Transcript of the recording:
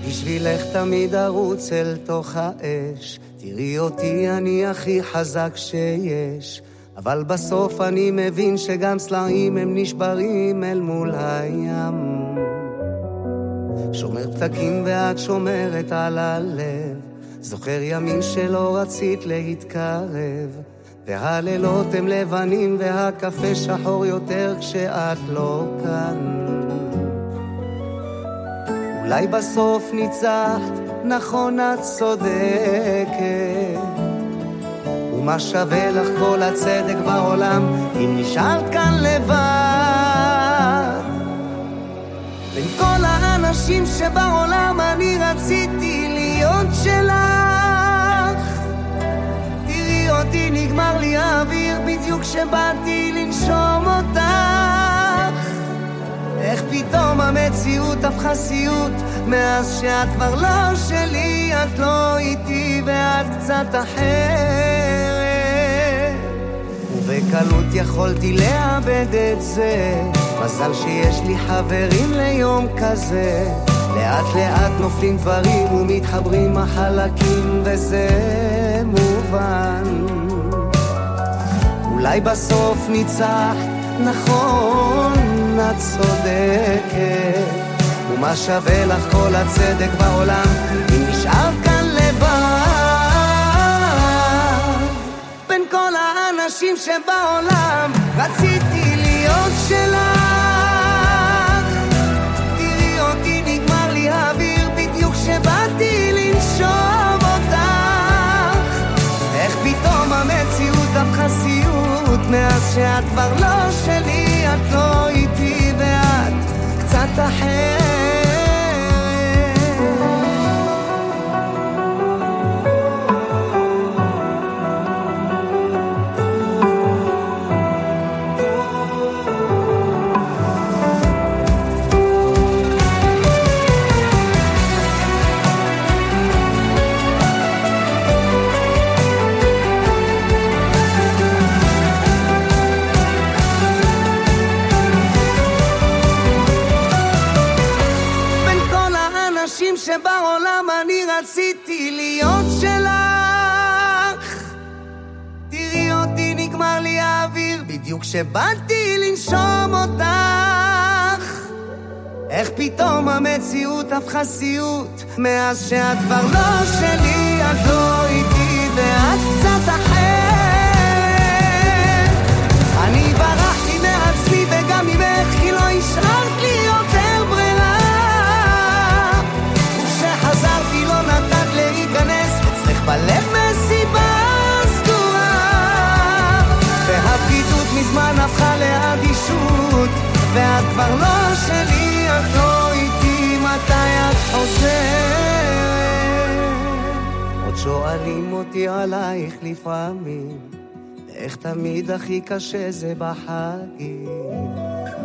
בשבילך תמיד ארוץ אל תוך האש, תראי אותי אני הכי חזק שיש, אבל בסוף אני מבין שגם סלעים הם נשברים אל מול הים. שומר פתקים ואת שומרת על הלב, זוכר ימים שלא רצית להתקרב, והלילות הם לבנים והקפה שחור יותר כשאת לא כאן. אולי בסוף ניצחת, נכון את צודקת, ומה שווה לך כל הצדק בעולם אם נשארת כאן לבד. בין כל האנשים שבעולם אני רציתי להיות שלך, תראי אותי נגמר לי האוויר בדיוק שבאתי לנשום אותך. איך פתאום המציאות הפכה סיוט, מאז שאת כבר לא שלי, את לא איתי ואת קצת אחרת, ובקלות יכולתי לאבד את זה. מזל שיש לי חברים ליום כזה, לאט לאט נופלים דברים ומתחברים החלקים וזה מובן. אולי בסוף ניצחת, נכון את צודקת, ומה שווה לך כל הצדק בעולם אם נשאר כאן לבד. בין כל האנשים שבעולם רציתי להיות שלך, תראי אותי נגמר לי האוויר בדיוק שבאתי לנשום אותך. איך פתאום המציאות הפכה סיוט, מאז שאת כבר לא שלי, את לא איתי ואת קצת אחרת. שבעולם אני רציתי להיות שלך, תראי אותי נגמר לי האוויר בדיוק שבאתי לנשום אותך. איך פתאום המציאות הפכה סיוט, מאז שאת כבר לא שלי, את לא איתי ואת קצת אחרת. אני ברחתי מעצמי וגם ממך, כי לא השארת לי יותר ברירה. חזרתי לא נתת להיכנס, אצלך בלב מסיבה סגורה, והבדידות מזמן הפכה לאדישות, ואת כבר לא שלי, את לא איתי, מתי את חוזרת? עוד שואלים אותי עלייך לפעמים, איך תמיד הכי קשה זה בחיים.